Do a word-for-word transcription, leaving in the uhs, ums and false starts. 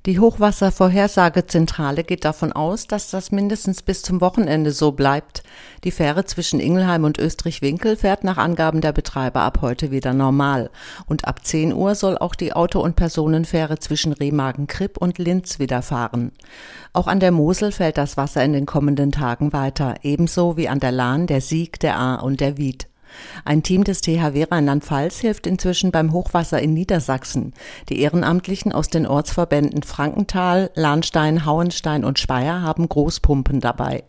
Die Hochwasservorhersagezentrale geht davon aus, dass das mindestens bis zum Wochenende so bleibt. Die Fähre zwischen Ingelheim und Österreich-Winkel fährt nach Angaben der Betreiber ab heute wieder normal. Und ab zehn Uhr soll auch die Auto- und Personenfähre zwischen Remagen-Kripp und Linz wieder fahren. Auch an der Mosel fällt das Wasser in den kommenden Tagen weiter, ebenso wie an der Lahn, der Sieg, der Ahr und der Wied. Ein Team des T H W Rheinland-Pfalz hilft inzwischen beim Hochwasser in Niedersachsen. Die Ehrenamtlichen aus den Ortsverbänden Frankenthal, Lahnstein, Hauenstein und Speyer haben Großpumpen dabei.